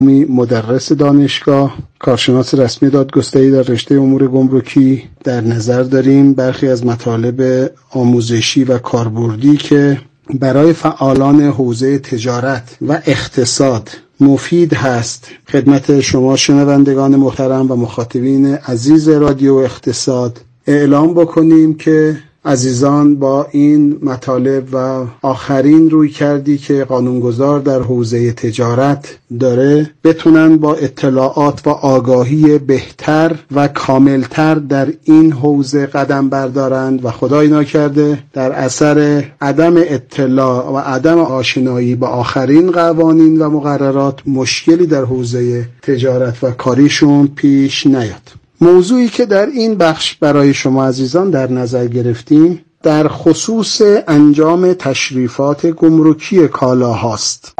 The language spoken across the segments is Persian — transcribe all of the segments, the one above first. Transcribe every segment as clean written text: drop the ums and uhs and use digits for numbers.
مدرس دانشگاه، کارشناس رسمی دادگستری در رشته امور گمرکی در نظر داریم برخی از مطالب آموزشی و کاربردی که برای فعالان حوزه تجارت و اقتصاد مفید هست خدمت شما شنوندگان محترم و مخاطبین عزیز رادیو اقتصاد اعلام بکنیم که عزیزان با این مطالب و آخرین روی کردی که قانونگذار در حوزه تجارت داره بتونن با اطلاعات و آگاهی بهتر و کاملتر در این حوزه قدم بردارند و خدای ناکرده در اثر عدم اطلاع و عدم آشنایی با آخرین قوانین و مقررات مشکلی در حوزه تجارت و کاریشون پیش نیاد. موضوعی که در این بخش برای شما عزیزان در نظر گرفتیم در خصوص انجام تشریفات گمرکی کالاهاست.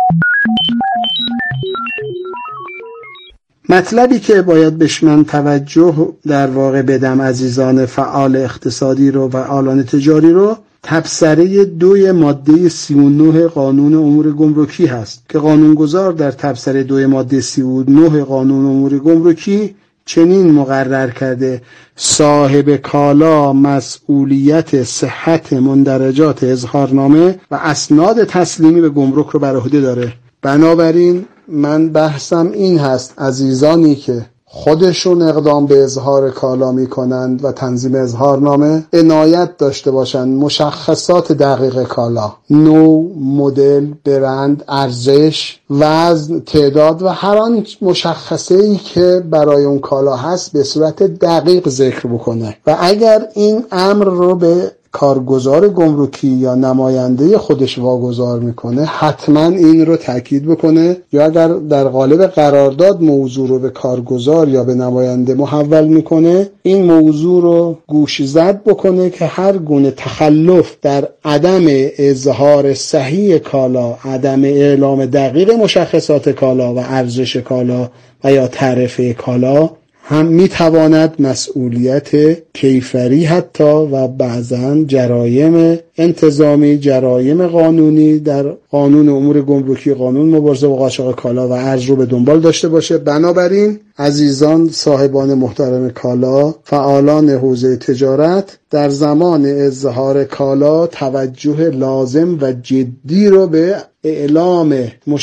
مطلبی که باید بهش من توجه در واقع بدم عزیزان فعال اقتصادی رو و فعالان تجاری رو تبصره 2 ماده 39 قانون امور گمرکی هست که قانونگذار در تبصره 2 ماده 39 قانون امور گمرکی چنین مقرر کرده: صاحب کالا مسئولیت صحت مندرجات اظهارنامه و اسناد تسلیمی به گمرک رو بر عهده داره. بنابراین من بحثم این هست عزیزانی که خودشون اقدام به اظهار کالا می کنند و تنظیم اظهارنامه عنایت داشته باشند مشخصات دقیق کالا، نوع، مدل، برند، ارزش، وزن، تعداد و هر آن مشخصه‌ای که برای اون کالا هست به صورت دقیق ذکر بکنه و اگر این امر رو به کارگزار گمرکی یا نماینده خودش واگذار میکنه حتما این رو تاکید بکنه، یا اگر در قالب قرارداد موضوع رو به کارگزار یا به نماینده محول میکنه این موضوع رو گوش زد بکنه که هر گونه تخلف در عدم اظهار صحیح کالا، عدم اعلام دقیق مشخصات کالا و ارزش کالا و یا تعرفه کالا هم میتواند مسئولیت کیفری حتی و بعضاً جرایم انتظامی، جرایم قانونی در قانون امور گمرکی، قانون مبارزه با قاچاق کالا و ارز رو به دنبال داشته باشه. بنابراین عزیزان صاحبان محترم کالا، فعالان حوزه تجارت در زمان اظهار کالا توجه لازم و جدی رو به اعلام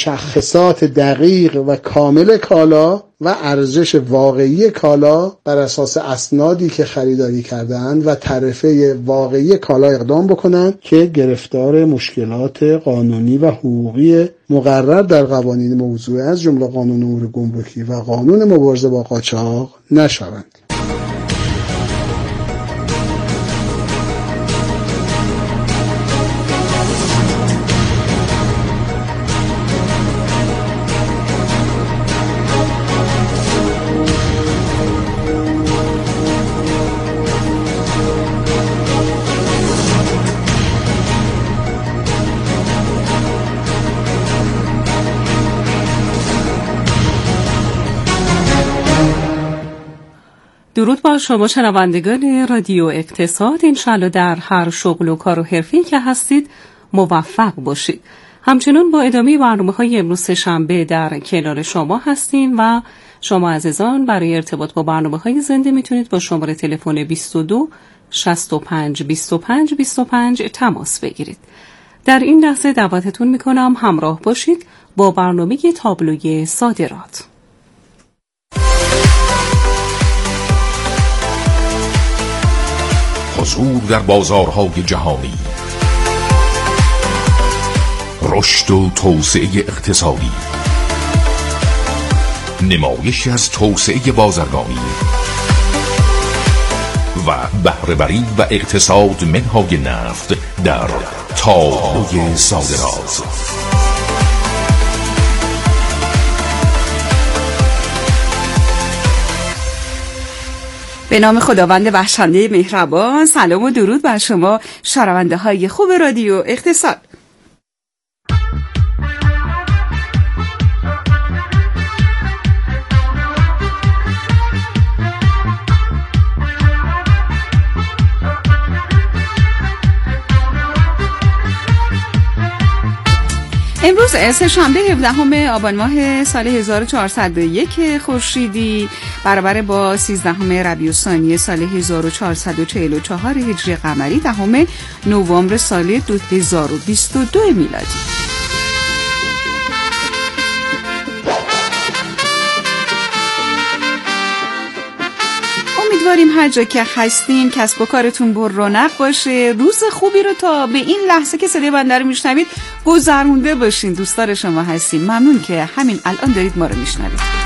مشخصات دقیق و کامل کالا و ارزش واقعی کالا بر اساس اسنادی که خریداری کردند و تعرفه واقعی کالا اقدام بکنند که گرفتار مشکلات قانونی و حقوقی مقرر در قوانین موضوع از جمله قانون امور گمرکی و قانون مبارزه با قاچاق نشوند. درود بر شما شنوندگان رادیو اقتصاد. انشالله در هر شغل و کار و حرفی که هستید موفق باشید. همچنین با ادامه برنامه‌های امروز شنبه در کنار شما هستیم و شما عزیزان برای ارتباط با برنامه‌های زنده میتونید با شماره تلفن 22 65 25 25 تماس بگیرید. در این لحظه دعوتتون میکنم همراه باشید با برنامه تابلوی صادرات. حضور در بازارهای جهانی، رشد و توسعه اقتصادی، نمایشی از توسعه بازرگانی و بهره‌وری و اقتصاد منهای نفت در تابلوی صادرات. به نام خداوند بخشنده مهربان، سلام و درود بر شما شنونده های خوب رادیو اقتصاد. امروز امروز سه‌شنبه 17 آبان ماه سال 1401 خورشیدی برابر با 13 ربیع الثانی سال 1444 هجری قمری، 10 نوامبر سال 2022 میلادی. امیدواریم هر جا که هستین کسب و کارتون پر رونق باشه، روز خوبی رو تا به این لحظه که صدای بنده رو میشنوید گذرونده باشین. دوستدار شما هستیم، ممنون که همین الان دارید ما رو میشنوید.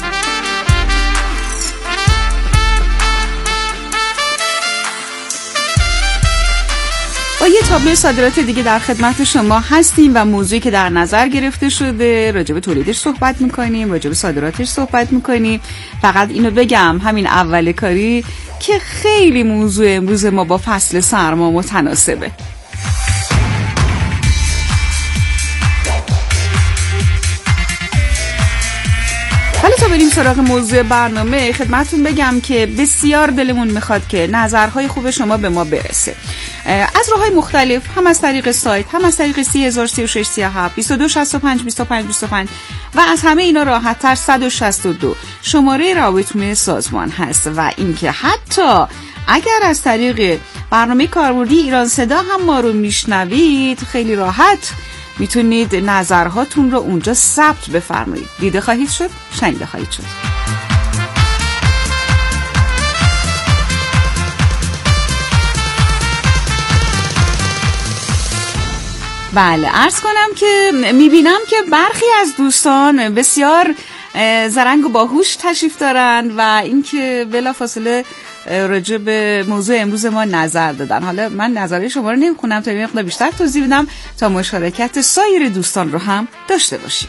با یه تابلو صادرات دیگه در خدمت شما هستیم و موضوعی که در نظر گرفته شده راجع به تولیدش صحبت میکنیم، راجع به صادراتش صحبت میکنیم. فقط اینو بگم همین اول کاری که خیلی موضوع امروز ما با فصل سرما متناسبه. حالا تا بریم سراغ موضوع برنامه، خدمتون بگم که بسیار دلمون میخواد که نظرهای خوب شما به ما برسه از راه‌های مختلف، هم از طریق سایت، هم از طریق 303637 2265 2525 و از همه اینا راحت‌تر 162 شماره رابطه سازمان هست. و اینکه حتی اگر از طریق برنامه کاربردی ایران صدا هم ما رو میشنوید، خیلی راحت میتونید نظرهاتون رو اونجا ثبت بفرمایید. دیده خواهید شد، شنیده خواهید شد. بله، عرض کنم که میبینم که برخی از دوستان بسیار زرنگ و باهوش تشریف دارن و اینکه بلافاصله راجع به موضوع امروز ما نظر دادن. حالا من نظرهای شما رو نمیخونم تا یه مقدار بیشتر توضیح بدم تا مشارکت سایر دوستان رو هم داشته باشیم.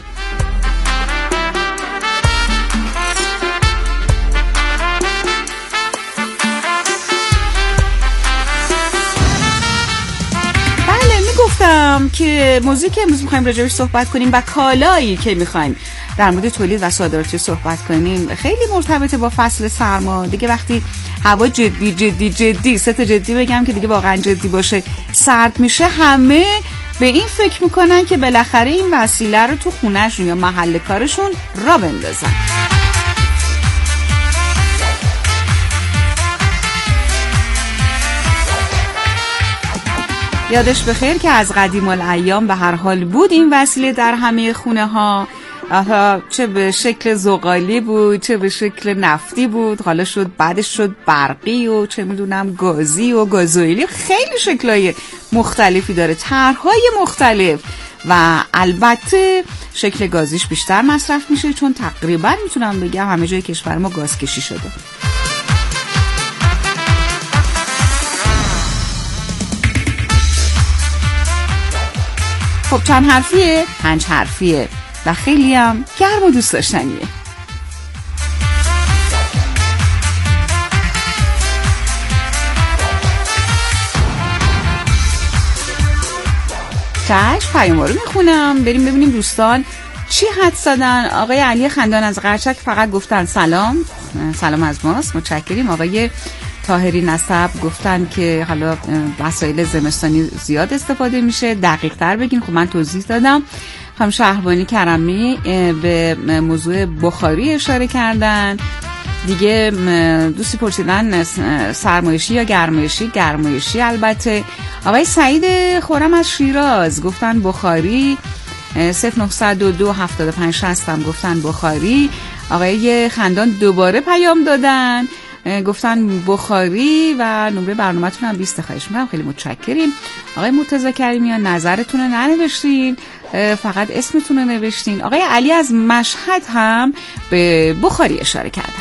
گفتم که موضوعی که امروز می‌خوایم راجعش صحبت کنیم و کالایی که می‌خوایم در مورد تولید و صادرات صحبت کنیم خیلی مرتبطه با فصل سرما. دیگه وقتی هوا جدی سه تا جدی بگم که دیگه واقعا جدی باشه، سرد میشه، همه به این فکر میکنن که بالاخره این وسیله رو تو خونه‌شون یا محل کارشون را بندازن. یادش بخیر که از قدیم الایام به هر حال بود این وسیله در همه خونه ها، چه به شکل زغالی بود، چه به شکل نفتی بود، حالا بعدش شد برقی و چه میدونم گازی و گازوئیلی، خیلی شکل‌های مختلفی داره، طرح‌های مختلف و البته شکل گازیش بیشتر مصرف میشه چون تقریبا میتونم بگم همه جای کشور ما گاز کشی شده. خب چند حرفیه؟ 5 حرفیه و خیلی هم گرم و دوست داشتنیه. پیام رو میخونم، بریم ببینیم دوستان چی حد زدن. آقای علی خندان از قرچک فقط گفتن سلام از ماست، متشکریم. آقای طاهری نسب گفتن که حالا وسایل زمستانی زیاد استفاده میشه، دقیق تر بگین. خب من توضیح دادم. هم شهربانی کرمی به موضوع بخاری اشاره کردن. دیگه دوستی پرسیدن سرمایشی یا گرمایشی البته. آقای سعید خورم از شیراز گفتن بخاری. 0902 75 60 هم گفتن بخاری. آقای خندان دوباره پیام دادن گفتن بخاری و نمره برنامه‌تون هم 20 خواهش می‌کنم، خیلی متشکریم. آقای مرتضی کریمیان نظرتون رو ننوشتین، فقط اسمتون رو نوشتین. آقای علی از مشهد هم به بخاری اشاره کردن.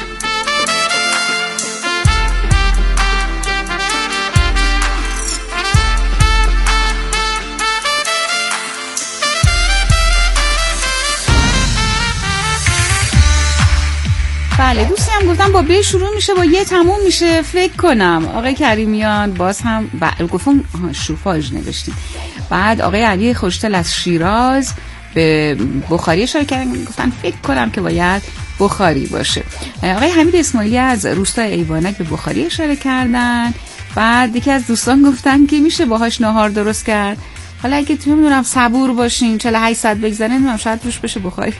بله، دوستی هم گفتم با ب شروع میشه با یه تموم میشه فکر کنم. آقای کریمیان باز هم گفتم شوفاژ نوشتید. بعد آقای علی خوشتل از شیراز به بخاری اشاره کردن، گفتن فکر کنم که باید بخاری باشه. آقای حمید اسماعیلی از روستای ایوانک به بخاری اشاره کردن. بعد یکی از دوستان گفتن که میشه باهاش ناهار درست کرد. حالا اگه تو میدونم صبور باشین 48 ساعت بگذره نمیدونم شاید روش بشه بخاری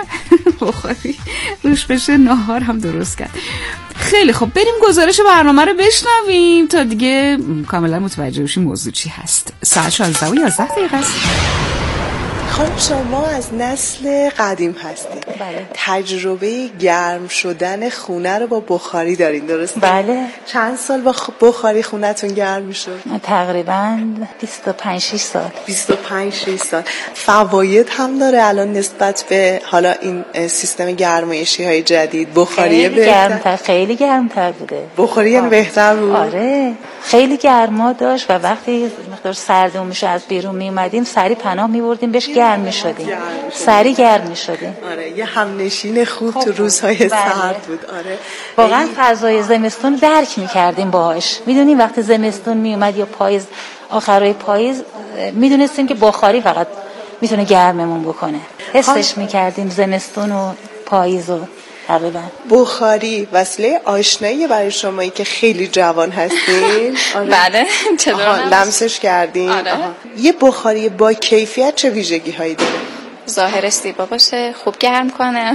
روش بشه ناهار هم درست کرد. خیلی خب بریم گزارش برنامه رو بشنویم تا دیگه کاملا متوجه بشیم موضوع چی هست. ساعت 16 و 11 دقیقه است. خانم شما از نسل قدیم هستید. بله. تجربه گرم شدن خونه رو با بخاری دارین درسته؟ بله. چند سال با بخاری خونتون گرم میشد؟ تقریبا 25-6 سال. 25-6 سال. فواید هم داره الان نسبت به حالا این سیستم گرمایشی های جدید؟ بخاری بهتر؟ خیلی گرمتر بوده. بخاری بهتر بود؟ آره خیلی گرما داشت و وقتی مقدار سردمون میشه از بیرون می اومدیم سری پناه میبردیم بهش گرم میشدیم، سری گرم میشدیم. آره یه همنشین خوب تو روزهای سرد بود. آره واقعا فضای زمستون درک میکردیم باهاش. میدونیم وقتی زمستون میومد یا پاییز آخرای پاییز میدونستیم که بخاری فقط میتونه گرممون بکنه. حسش میکردیم زمستون و پاییز و تقریبا. بخاری وسیله آشنایی برای شمایی که خیلی جوان هستین؟ بله چطور لمسش کردین؟ آره. یه بخاری با کیفیت چه ویژگی هایی داره؟ ظاهرش زیبا باشه، خوب گرم کنه،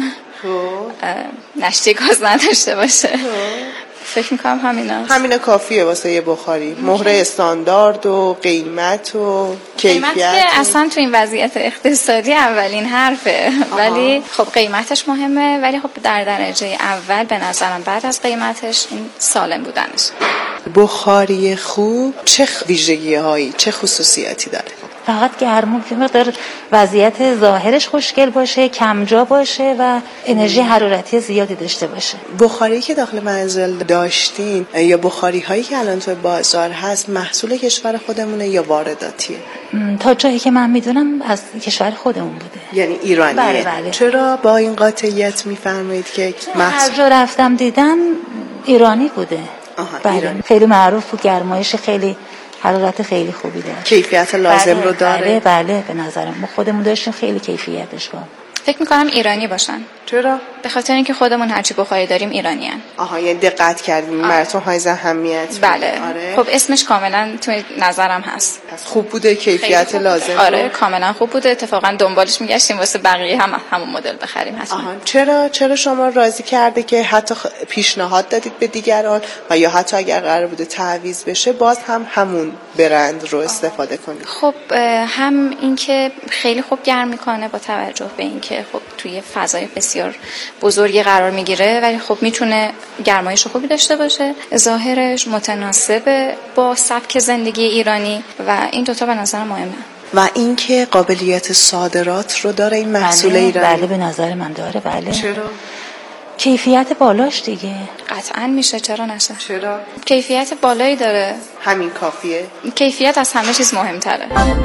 نشتی گاز نداشته باشه. فکر میکنم همینا کافیه واسه یه بخاری. مهر استاندارد و قیمت و کیفیت که اصلا تو این وضعیت اقتصادی اولین حرفه. ولی خب قیمتش مهمه، ولی خب در درجه اول به نظرم بعد از قیمتش این سالم بودنش. بخاری خوب چه ویژگی هایی چه خصوصیاتی داره؟ فقط گرمون که مقدار وضعیت ظاهرش خوشگل باشه، کمجا باشه و انرژی حرارتی زیادی داشته باشه. بخاری که داخل منزل داشتین یا بخاری هایی که الان تو بازار هست محصول کشور خودمونه یا وارداتیه؟ تا جایی که من میدونم از کشور خودمون بوده. یعنی ایرانیه؟ بله. چرا با این قاطعیت میفرمایید که هر جا رفتم دیدم ایرانی بوده. بله. ایرانی. خیلی معروف بود، گرمایش خیلی حرارت خیلی خوبی داره. کیفیت لازم رو داره؟ بله به نظرم ما خودمون داشتیم خیلی کیفیتش بود. فکر میکنم ایرانی باشن. چرا؟ به خاطر اینکه خودمون هرچی بخاری داریم ایرانیان. یعنی دقت کردیم مرتون های اهمیت. بله. آره. خب اسمش کاملا تو نظرم هست. پس خوب بوده، کیفیت لازم. آره کاملا خوب بوده. اتفاقا دنبالش میگشتیم واسه بقیه همون مدل بخریم حتما. چرا شما راضی کرده که حتی پیشنهاد دادید به دیگران و یا حتی اگر قرار بوده تعویض بشه باز هم همون برند رو استفاده کنید؟ خب هم اینکه خیلی خوب گرم میکنه با توجه به اینکه خب توی فضای بسیار بزرگی قرار میگیره ولی خب میتونه گرمایش خوبی داشته باشه، ظاهرش متناسب با سبک زندگی ایرانی و این دوتا به نظر مهمه. و اینکه قابلیت صادرات رو داره این محصول ایرانی؟ بله به نظر من داره. بله. چرا؟ کیفیت بالاش دیگه. قطعاً میشه، چرا نشه؟ چرا؟ کیفیت بالایی داره. همین کافیه؟ کیفیت از همه چیز مهمتره.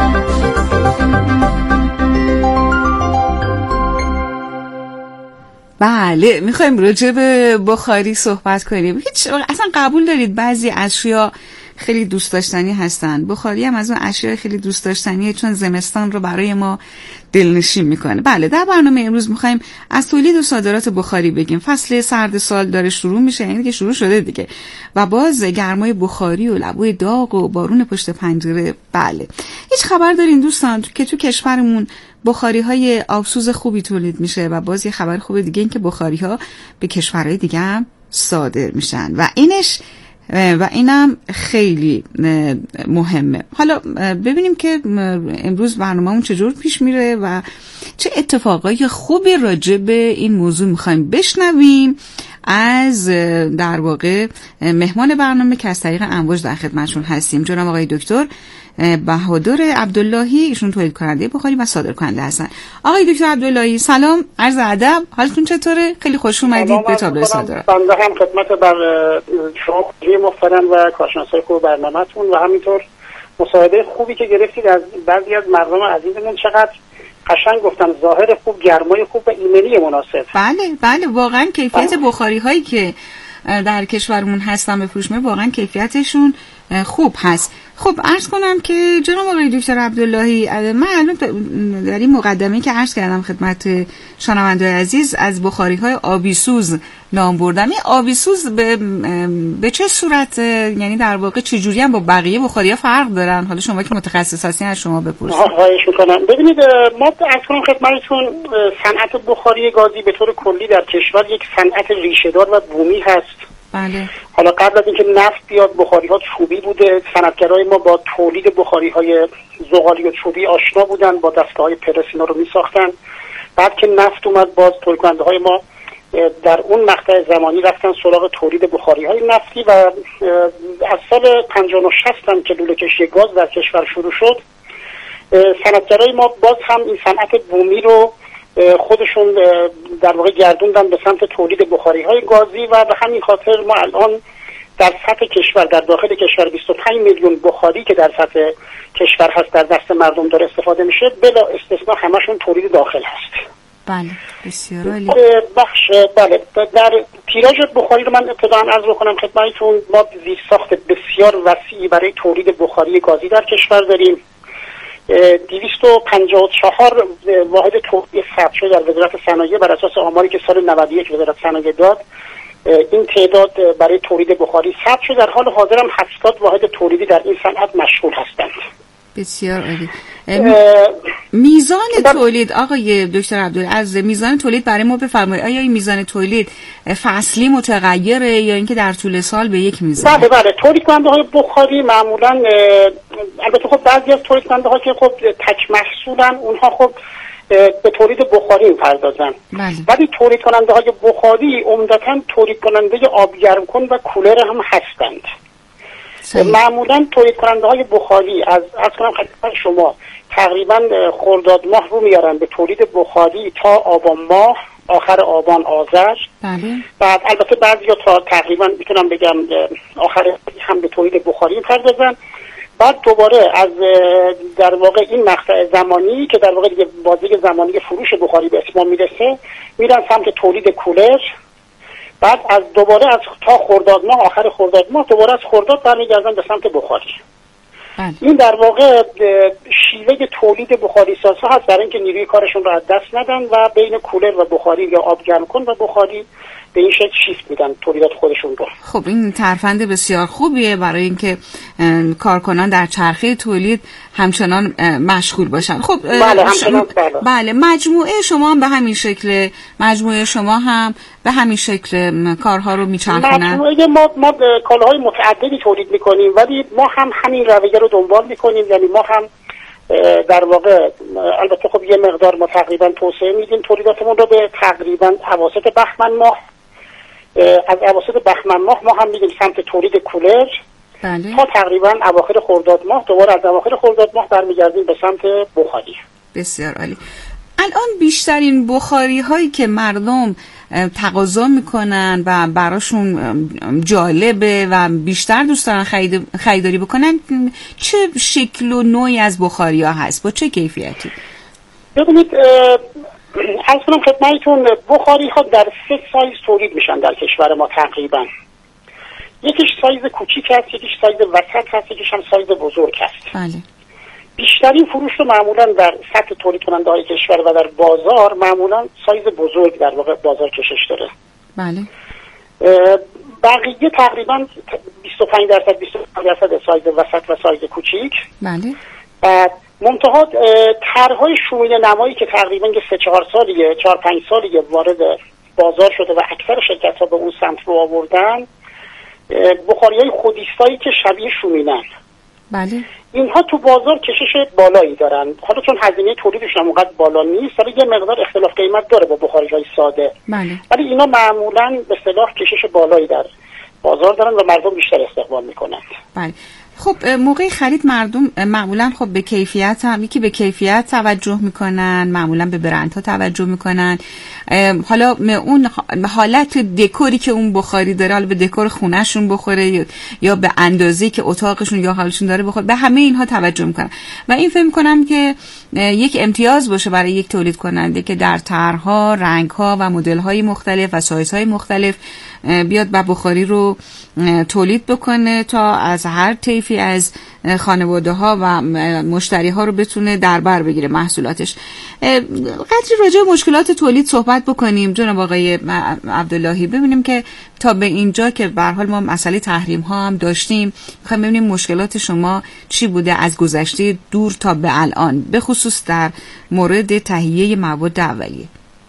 بله میخوایم راجع به بخاری صحبت کنیم. اصلا قبول دارید بعضی اشیا خیلی دوست داشتنی هستن؟ بخاری هم از اون اشیاء خیلی دوست داشتنیه چون زمستان رو برای ما دلنشین میکنه. بله در برنامه امروز میخوایم از تولید و صادرات بخاری بگیم. فصل سرد سال داره شروع میشه، یعنی که شروع شده دیگه و باز گرمای بخاری و لبوی داغ و بارون پشت پنجره. بله هیچ خبر دارین دوستان که تو کشورمون بخاری های آبسوز خوبی تولید میشه و باز یه خبر خوب دیگه این که بخاری ها به کشورهای دیگه هم صادر میشن و اینم خیلی مهمه. حالا ببینیم که امروز برنامه‌مون چجور پیش میره و چه اتفاقای خوبی راجع به این موضوع میخوایم بشنویم از در واقع مهمان برنامه که از طریق امواج در خدمتشون هستیم، جناب آقای دکتر بهادر عبداللهی. ایشون تولید کننده بخاری و صادر کننده هستن. آقای دکتر عبداللهی سلام، عرض ادب، حالتون چطوره؟ خیلی خوش اومدید به تابلو صادرات. بنده هم خدمت بر شما محترم و کارشناسای خوب برنامه‌تون و همینطور مصاحبه خوبی که گرفتید از بعضی از مردم عزیزمون. چقدر قشنگ گفتن، ظاهر خوب، گرمای خوب و ایمنی مناسب. بله واقعا کیفیت بخاری هایی که در کشورمون هستن به فروش میره واقعا کیفیتشون خوب هست خب عرض کنم که جناب آقای دکتر عبداللهی، من الان در این مقدمه که عرض کردم خدمت شنونده‌های عزیز از بخاری‌های آبیسوز نام بردم. این آبیسوز به چه صورت، یعنی در واقع چه جوری هم با بقیه بخاری‌ها فرق دارن؟ حالا شما که متخصص هستین از شما بپرسید. خواهش می‌کنم. ببینید ما عرض کنم خدمتتون صنعت بخاری گازی به طور کلی در کشور یک صنعت ریشه‌دار و بومی هست. بله. حالا قبل از اینکه نفت بیاد بخاری‌ها چوبی بوده، صنعتگرای ما با تولید بخاری‌های زغالی و چوبی آشنا بودن، با دستگاه‌های پرس اینا رو می‌ساختن. بعد که نفت اومد باز تولیدکننده‌های ما در اون مقطع زمانی رفتن سراغ تولید بخاری‌های نفتی و از سال 50 و 60 هم که لوله‌کشی گاز در کشور شروع شد، صنعتگرای ما باز هم این صنعت بومی رو خودشون در واقع گردوندن به سمت تولید بخاری‌های گازی و به همین خاطر ما الان در سطح کشور، در داخل کشور 25 میلیون بخاری که در سطح کشور هست در دست مردم داره استفاده میشه، بلا استثنا همشون تولید داخل هست. بله بسیار عالی. بله در تیراژ بخاری رو من ابتداً عرض بکنم خدمتتون، ما زیرساخت بسیار وسیعی برای تولید بخاری گازی در کشور داریم. 254 واحد تولید ثبت شده در وزارت صنایع بر اساس آماری که سال 91 وزارت صنایع داد. این تعداد برای تولید بخاری ثبت شده. در حال حاضر هم 70 واحد تولیدی در این صنعت مشغول هستند. بسیار عالی. میزان تولید آقای دکتر عبدالعزیز، میزان تولید برای ما بفرمایید. آیا این میزان تولید فصلی متغیره یا اینکه در طول سال به یک میزان؟ بله تولید کننده های بخاری معمولا، البته خب بعضی از تولید کننده ها که خب تک محصولن، اونها خب به تولید بخاری میپردازن. ولی تولید کننده های بخاری عمدتاً تولید کننده آبگرم کن و کولر هم هستند. معمولا تولید کننده های بخاری از کنم خدمت شما تقریبا خرداد ماه رو میارن به تولید بخاری تا آبان ماه، آخر آبان آذر. بعد البته بعضی تا تقریبا میتونم بگم آخر هم به تولید بخاری میپردازن. بعد دوباره از در واقع این مقطع زمانی که در واقع دیگه بازه زمانی فروش بخاری به اتمام میرسه، میرن سمت تولید کولر. بعد از دوباره از تا خرداد ماه، آخر خرداد ماه دوباره از خرداد برمیگردن به سمت بخاری. این در واقع شیوه تولید بخاری سازها هست برای اینکه نیروی کارشون رو از دست ندن و بین کولر و بخاری یا آب گرم کن و بخاری به این شکل شیفت میدن تولیدات خودشون رو. خب این ترفند بسیار خوبیه برای اینکه کارکنان در چرخه تولید همچنان مشغول باشن. خب بله مجموعه شما هم به همین شکل، مجموعه شما هم به همین شکل کارها رو میچرخونن؟ مجموعه ما کالاهای متعددی تولید میکنیم، ولی ما هم همین رویه رو دنبال میکنیم. یعنی ما هم در واقع البته خب یه مقدار ما تقریبا توسعه میدیم تولیداتمون رو به تقریبا اواسط بهمن ماه. از اواسط بهمن ماه ما هم میدیم سمت تولید کولر. تا تقریبا اواخر خرداد ماه دوباره از اواخر خرداد ماه برمیگردیم به سمت بخاری. بسیار عالی. الان بیشترین بخاری هایی که مردم تقاضا میکنن و براشون جالبه و بیشتر دوست دارن خریداری بکنن، چه شکل و نوعی از بخاری ها هست؟ با چه کیفیتی؟ ببینید از کنم خدمتتون بخاری ها در 3 سایز تولید میشن در کشور ما تقریبا. یکیش سایز کوچیک هست، یکیش سایز وسط هست، یکیش هم سایز بزرگ هست. بله. بیشترین فروش رو معمولا در سطح تولید کننده های کشور و در بازار معمولا سایز بزرگ در واقع بازار کشش داره. بله. بقیه تقریبا 25% سایز وسط و سایز کوچیک. بله. بعد منتها طرح‌های شومینه نمایی که تقریبا 3-4 سالیه 4-5 سالیه وارد بازار شده و اکثر شرکت‌ها به اون سمت رو آوردن، بخاری‌های خودایستایی که شبیه شومینه‌اند. بله. اینها تو بازار کشش بالایی دارن. حالا چون هزینه تولیدشون هم اونقدر بالا نیست، ولی یه مقدار اختلاف قیمت داره با بخاری‌های ساده. بله. ولی اینا معمولاً به اصطلاح کشش بالایی در بازار دارن و مردم بیشتر استقبال میکنند. بله. خب موقع خرید مردم معمولا خب به کیفیت هم، یکی به کیفیت توجه میکنن، معمولا به برندها توجه میکنن. حالا اون حالت دکوری که اون بخاری داره، حالا به دکور خونهشون بخوره یا به اندازه‌ای که اتاقشون یا حالشون داره بخوره، به همه اینها توجه میکنن و این فکر میکنم که یک امتیاز باشه برای یک تولید کننده که در طرح‌ها، رنگ‌ها و مدل‌های مختلف و سایزهای مختلف بیاد و بخاری رو تولید بکنه تا از هر طیف مختلفی از خانواده ها و مشتری ها رو بتونه در بر بگیره محصولاتش. قدری راجع به مشکلات تولید صحبت بکنیم جناب آقای عبداللهی، ببینیم که تا به اینجا که به هر حال ما مسئله تحریم ها هم داشتیم، میخوایم ببینیم مشکلات شما چی بوده از گذشته دور تا به الان، به خصوص در مورد تهیه مواد اولیه.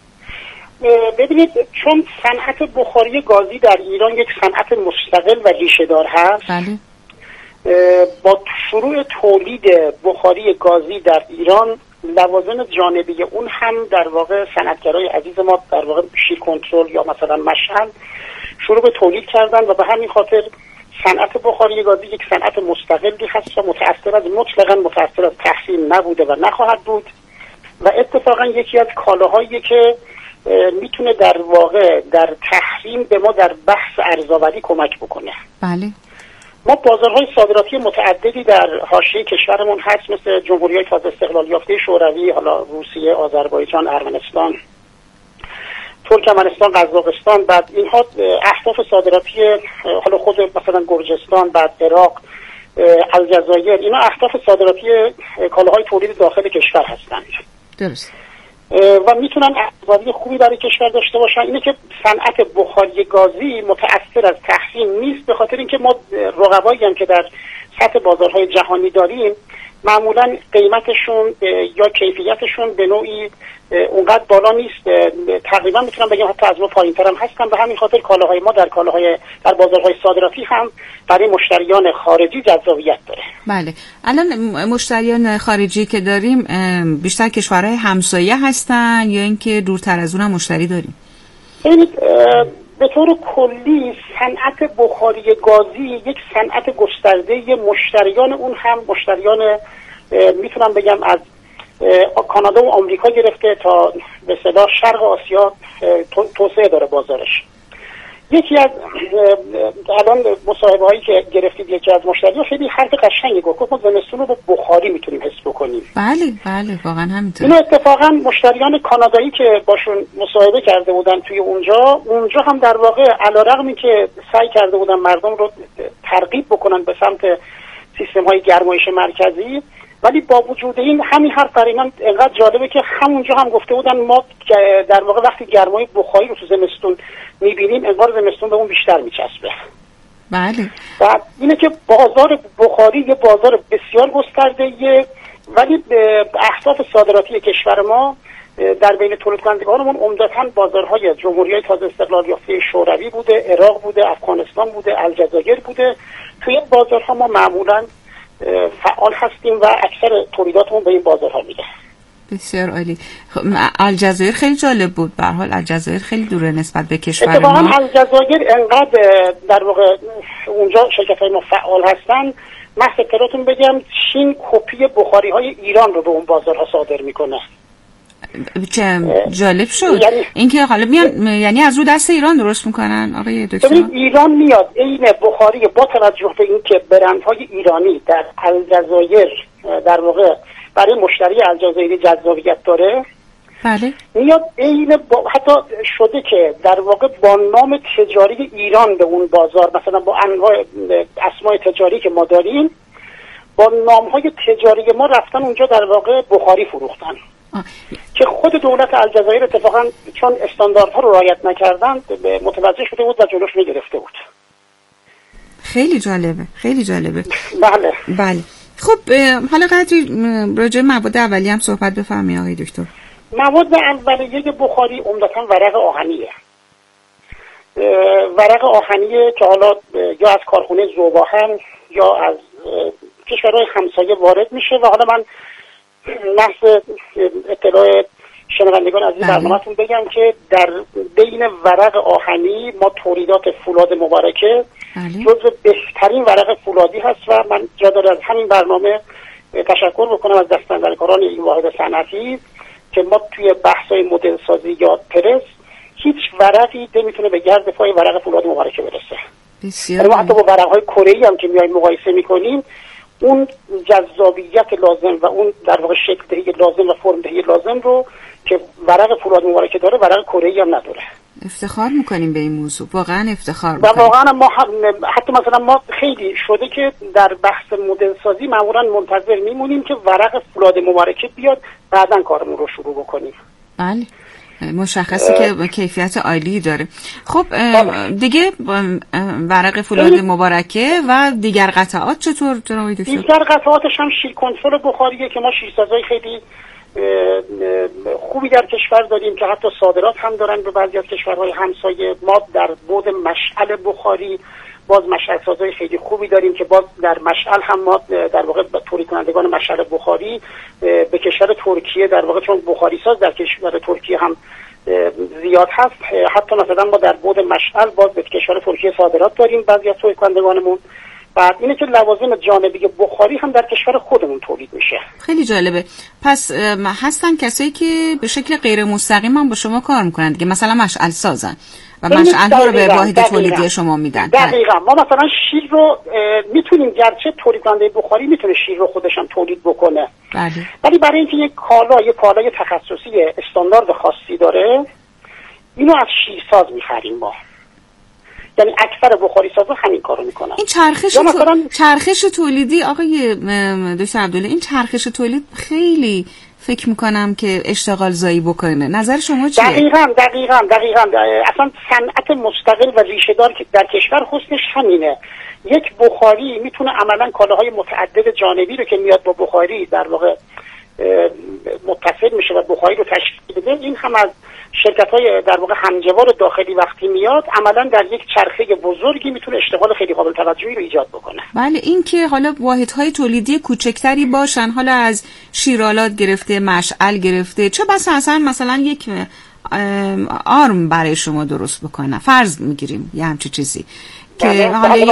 ببینید، چون صنعت بخاری گازی در ایران یک صنعت مستقل و ریشه‌دار هست، بله. با شروع تولید بخاری گازی در ایران، لوازم جانبی اون هم در واقع صنعتگرای عزیز ما در واقع شیر کنترل یا مثلا مشعل شروع به تولید کردن و به همین خاطر صنعت بخاری گازی یک صنعت مستقلی هست و مطلقاً متأثر از تحریم نبوده و نخواهد بود و اتفاقا یکی از کالاهایی که میتونه در واقع در تحریم به ما در بحث ارزآوری کمک بکنه. بله. ما بازارهای صادراتی متعددی در حاشیه کشورمون هست، مثل جمهوری‌های تازه استقلال یافته شوروی، حالا روسیه، آذربایجان، ارمنستان، ترکمنستان، قزاقستان. بعد اینها اهداف صادراتی، حالا خود مثلا گرجستان، بعد عراق، الجزایر، اینا اهداف صادراتی کالاهای تولید داخل کشور هستند. درست. و میتونن ارزآوری خوبی برای کشور داشته باشن. اینه که صنعت بخاری گازی متأثر از تحریم نیست، به خاطر اینکه ما رقبایی هم که در سطح بازارهای جهانی داریم معمولا قیمتشون یا کیفیتشون به نوعی اونقدر بالا نیست، تقریبا میتونم بگم حتی از ما پایین‌تر هم هستن. به همین خاطر کالاهای ما در بازارهای صادراتی هم برای مشتریان خارجی جذابیت داره. بله. الان مشتریان خارجی که داریم بیشتر کشورهای همسایه هستن یا اینکه دورتر از اون هم مشتری داریم؟ ببینید، به طور کلی صنعت بخاری گازی یک صنعت گسترده، مشتریان اون هم مشتریان میتونم بگم از کانادا و آمریکا گرفته تا به اصطلاح شرق آسیا توسعه داره بازارش. یکی از الان مصاحبه هایی که گرفتید، یکی از مشتریان خیلی حرف قشنگی گفت، ما زمستون رو با بخاری میتونیم حس بکنیم. بله بله، واقعا همینطور. اینو اتفاقا مشتریان کانادایی که باشون مصاحبه کرده بودن توی اونجا هم در واقع علیرغمی که سعی کرده بودن مردم رو ترغیب بکنن به سمت سیستم های گرمایش مرکزی، ولی با وجود این همین حرف برای من انقدر جالبه که همونجا هم گفته بودن ما در واقع وقتی گرمای بخاری رو تو زمستون میبینیم انگار زمستون به اون بیشتر میچسبه. بله. و اینه که بازار بخاری یه بازار بسیار گسترده، ولی اهداف صادراتی کشور ما در بین تولید کنندگانمون عمدتاً بازارهای جمهوری‌های تازه استقلال یافته شوروی بوده، عراق بوده، افغانستان بوده، الجزایر بوده. توی این بازارها ما معمولاً فعال هستیم و اکثر تولیداتمون به این بازارها میره. بسیار عالی. خب الجزایر خیلی جالب بود. به هر حال الجزایر خیلی دوره نسبت به کشور ما. اتفاقاً الجزایر انقدر در واقع اونجا شرکت‌های ما فعال هستن، من خاطراتون بگم چین کپی بخاری‌های ایران رو به اون بازارها صادر میکنه. چه جالب شد. اینکه حالا میان یعنی از رو دست ایران درست میکنن آقای دکتر؟ ایران میاد این بخاری با توجه به اینکه برندهای ایرانی در الجزایر در واقع برای مشتری الجزایری جذابیت داره، بله، میاد این حتی شده که در واقع با نام تجاری ایران به اون بازار، مثلا با انواع اسمای تجاری که ما داریم، با نامهای تجاری ما رفتن اونجا در واقع بخاری فروختن. که خود دولت الجزایر اتفاقا چون استانداردها رو رعایت نکردن متوجه شده بود و جلوش میگرفته بود. خیلی جالبه، خیلی جالبه. بله بله. خب حالا قدری راجع مواد اولیه هم صحبت بفرمایید آقای دکتر. مواد اولیه بخاری عمدتاً ورق آهنیه. ورق آهنیه که حالا یا از کارخونه ذوباهن یا از کشورهای همسایه وارد میشه و حالا من محض اطلاع شنوندگان از این برنامه‌تون بگم که در بین ورق آهنی ما تولیدات فولاد مبارکه جزو بهترین ورق فولادی هست و من جا داره از همین برنامه تشکر بکنم از دستاندرکاران این واحد صنعتی که ما توی بحث‌های مدل سازی یا پرس هیچ ورقی نمیتونه به گرد پای ورق فولاد مبارکه برسه. بسیار. حتی با ورق‌های کره‌ای هم که میایم مقایسه می‌کنیم اون جذابیت لازم و اون در واقع شکل دهی لازم و فرم دهی لازم رو که ورق فولاد مبارکه داره ورق کره‌ای هم نداره. افتخار میکنیم به این موضوع، واقعا افتخار و میکنیم. واقعا ما حتی مثلا ما خیلی شده که در بحث مدل سازی معمولا منتظر میمونیم که ورق فولاد مبارکه بیاد بعدن کارمون رو شروع بکنیم. بله مشخصه که کیفیت عالی داره. خب دیگه ورق فولاد مبارکه و دیگر قطعات چطور جناب دکتر؟ دیگر قطعاتش هم شیر کنترل بخاریه که ما شیرسازای خیلی خوبی در کشور داریم که حتی صادرات هم دارن به بعضی از کشورهای همسایه. ما در بعد مشعل بخاری باز مشعل سازای خیلی خوبی داریم که باز در مشعل هم ما در واقع تولید کنندگان مشعل بخاری به کشور ترکیه در واقع، چون بخاری ساز در کشور ترکیه هم زیاد هست، حتی مثلا ما در بعد مشعل باز به کشور ترکیه صادرات داریم بعضی از تولید کنندگانمون. بعد اینه که لوازم جانبی بخاری هم در کشور خودمون تولید میشه. خیلی جالبه. پس هستن کسایی که به شکل غیر مستقیم هم با شما کار میکنن دیگه، مثلا مشعل سازن و مشعل ها رو به واحد تولیدی شما میدن. دقیقاً. ما مثلا شیر رو میتونیم، گرچه تولید کننده بخاری میتونه شیر رو خودش هم تولید بکنه، بله، ولی برای اینکه یک کالای تخصصی استاندارد خاصی داره، اینو از شیرساز میخریم ما. یعنی اکثر بخاری سازا همین کارو میکنن. این چرخش تولیدی آقای دکتر عبدالله، این چرخش تولید خیلی فکر میکنم که اشتغال زایی بکنه. نظر شما چیه؟ دقیقاً. اصلا صنعت مستقل و ریشه‌دار که در کشور حسنش همینه. یک بخاری میتونه عملاً کالاهای متعدد جانبی رو که میاد با بخاری در واقع متصل میشه و بخاری رو تشکیل بده. این هم از شرکت‌های در واقع همجوار داخلی وقتی میاد عملاً در یک چرخه بزرگی میتونه اشتغال خیلی قابل توجهی رو ایجاد بکنه. بله، این که حالا واحدهای تولیدی کوچکتری باشن، حالا از شیرالات گرفته، مشعل گرفته، چه بس مثلا یک آرم برای شما درست بکنن، فرض میگیریم یه همچین چیزی که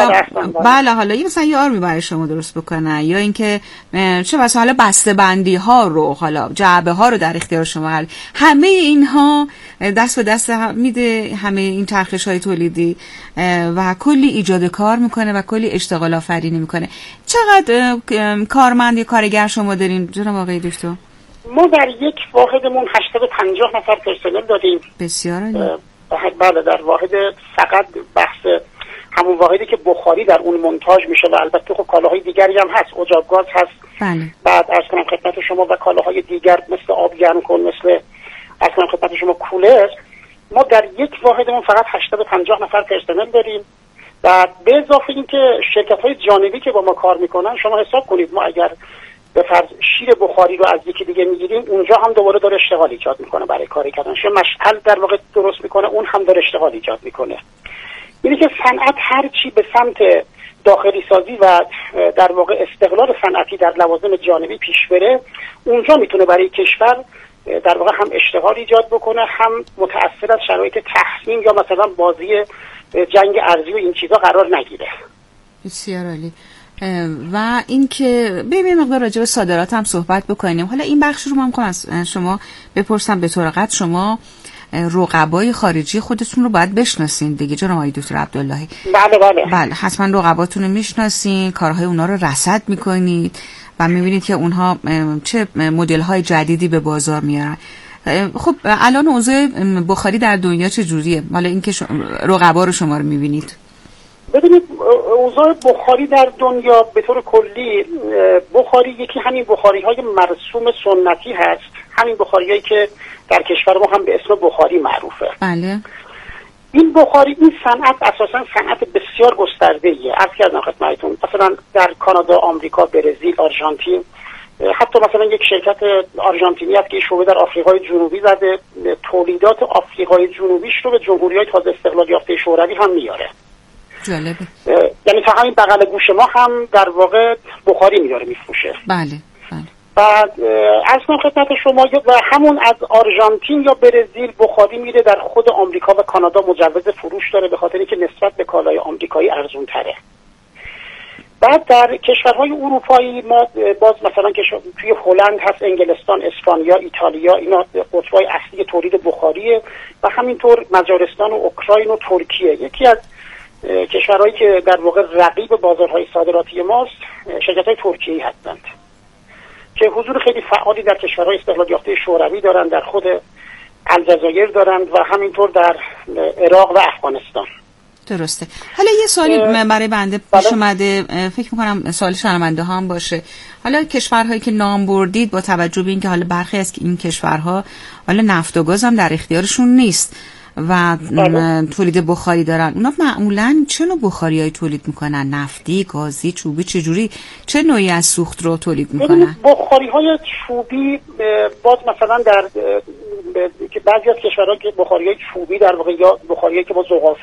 حالا مثلا یه آرمی برای شما درست بکنن، یا اینکه چه بسا حالا بسته بندی ها رو، حالا جعبه ها رو در اختیار شما همه اینها دست به دست میده، همه این چرخش های تولیدی و کلی ایجاد کار میکنه و کلی اشتغال آفرینی میکنه. چقدر کارمند یا کارگر شما دارین جناب آقای دکتر؟ ما در یک واحدمون 850 نفر پرسنل داریم. بسیار عالی. بله، در واحد فقط بحث همون واحدی که بخاری در اون منتاج میشه و البته خب کالاهای دیگری هم هست، اجاق گاز هست. بله. بعد عرض کنم خدمت شما و کالاهای دیگر مثل آب گرم کن، مثل عرض کنم خدمت شما کولر. ما در یک واحدمون فقط 850 نفر پرسنل داریم و به اضافه اینکه شرکت‌های جانبی که با ما کار میکنن، شما حساب کنید ما اگر به فرض شیر بخاری رو از یکی دیگه میگیریم، اونجا هم دوباره داره اشتغال ایجاد میکنه برای کاری کردن. شما مشعل در واقع درست میکنه، اون هم داره اشتغال ایجاد میکنه. اینه که صنعت هر چی به سمت داخلی سازی و در واقع استقلال صنعتی در لوازم جانبی پیش بره، اونجا میتونه برای کشور در واقع هم اشتغال ایجاد بکنه، هم متأثر از شرایط تحریم یا مثلا بازی جنگ ارضی و این چیزا قرار نگیره. بسیار عالی. و اینکه ببینیم مقدار راجع به صادرات هم صحبت بکنیم. حالا این بخش رو من می‌خوام از شما بپرسم، به طور قطع شما رقبای خارجی خودتون رو باید بشناسین دیگه جناب آقای دکتر عبداللهی. بله حتما رقباتون رو میشناسین، کارهای اونا رو رصد میکنید و میبینید که اونها چه مدل‌های جدیدی به بازار میارن. خب الان اوضاع بخاری در دنیا چه جوریه؟ حالا اینکه رقبا رو شما رو میبینید. ببینید اوضاع بخاری در دنیا به طور کلی، بخاری یکی همین بخاری‌های مرسوم سنتی هست، همین بخاری‌هایی که در کشور ما هم به اسم بخاری معروفه. بله. این بخاری، این صنعت اساساً صنعت بسیار گسترده‌ایه. عرض کردم خدمتتون مثلا در کانادا، آمریکا، برزیل، آرژانتین، حتی مثلا یک شرکت آرژانتینی هست که شعبه در آفریقای جنوبی زده، تولیدات آفریقای جنوبیش رو به جمهوری‌های تازه استقلال یافته شوروی هم میاره. جالبه. یعنی تا همین بغل گوش ما هم در واقع بخاری میاره میفروشه. بله. بعد اصلا خدمت شما و همون از آرژانتین یا برزیل بخاری میره در خود آمریکا و کانادا مجوز فروش داره، به خاطر اینکه نسبت به کالای آمریکایی ارزون تره. بعد در کشورهای اروپایی ما باز مثلا که توی هلند هست، انگلستان، اسپانیا، ایتالیا، اینا قطبای اصلی تولید بخاریه و همینطور مجارستان و اوکراین و ترکیه. یکی از کشورهایی که در واقع رقیب بازارهای صادراتی ماست شرکت‌های ترکیه‌ای هستند که حضور خیلی فعالی در کشورهای استقلال یافته شوروی دارن، در خود الجزایر دارند و همینطور در عراق و افغانستان. درسته. حالا یه سوالی برای بنده پیش اومده، فکر میکنم سوال شنونده ها هم باشه. حالا کشورهایی که نام بردید با توجه به اینکه حالا برخی از این کشورها حالا نفت و گاز هم در اختیارشون نیست و تولید بخاری دارن، اونا معمولاً چه نوع بخاریایی تولید میکنن؟ نفتی، گازی، چوبی؟ چه نوعی از سوخت رو تولید میکنن؟ بخاری‌های چوبی باز مثلا در که بعضی از کشورها که بخاری‌های چوبی در واقع یا بخاریایی که با ذوق‌آفرین